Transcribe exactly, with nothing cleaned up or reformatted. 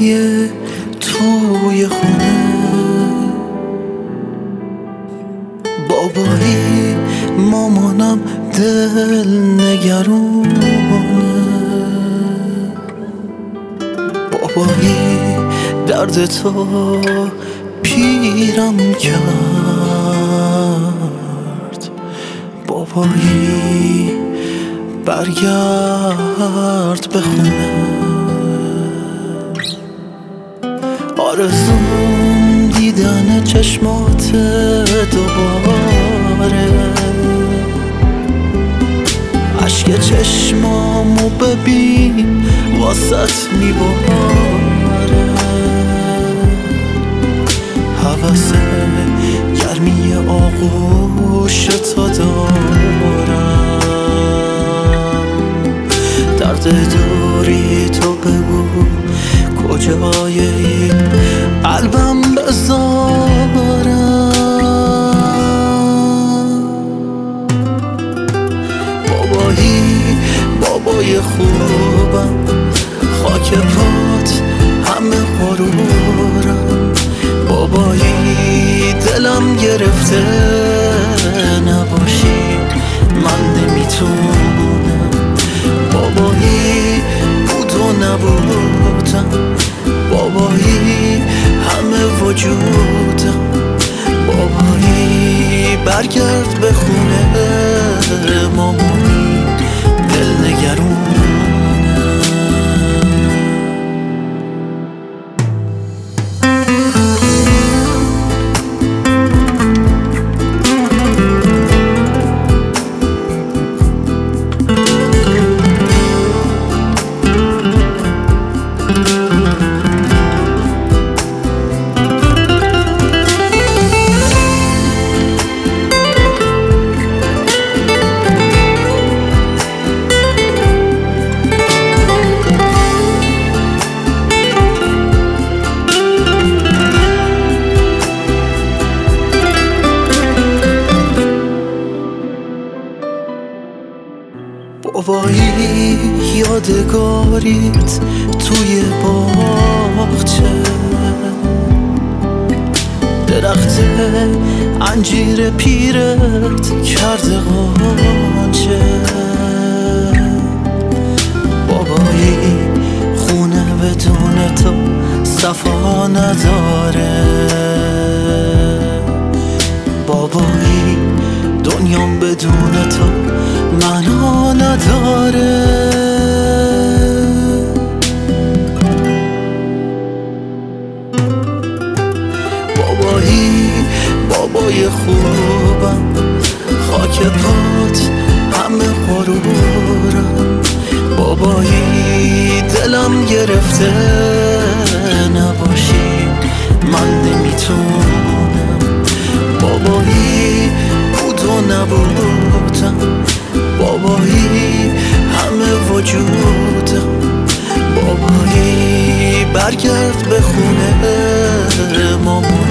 بابایی توی خونه، بابایی مامانم دل نگرونه، بابایی درد تو پیرم کرد، بابایی برگرد به خونه. آرزوم دیدن چشمات دوباره، عشق چشمامو ببین واسط میباره، حوث گرمی آغوش تو دارم، درد دوری تو بگو کجای این قلبم بذارم. بابایی بابای خوبم، خاک پات همه غرورم، بابایی دلم گرفته نباشی من نمیتونم، بابایی بود و نبودم، بابایی همه وجودم، بابایی برگرد به خونه، مامانی دل نگرونه. بابایی یادگاریت توی باغچه، درخت انجیر پیرت کرده غنچه، بابایی خونه بدون تو صفا نداره، بابایی دنیام بدون تو معنا نداره. بابایی بابای خوبم، خاک پات همه غرورم، بابایی دلم گرفته نباشی من نمیتونم، بابایی بود و نبودم، بابایی همه وجودم، بابایی برگرد به خونه، مامان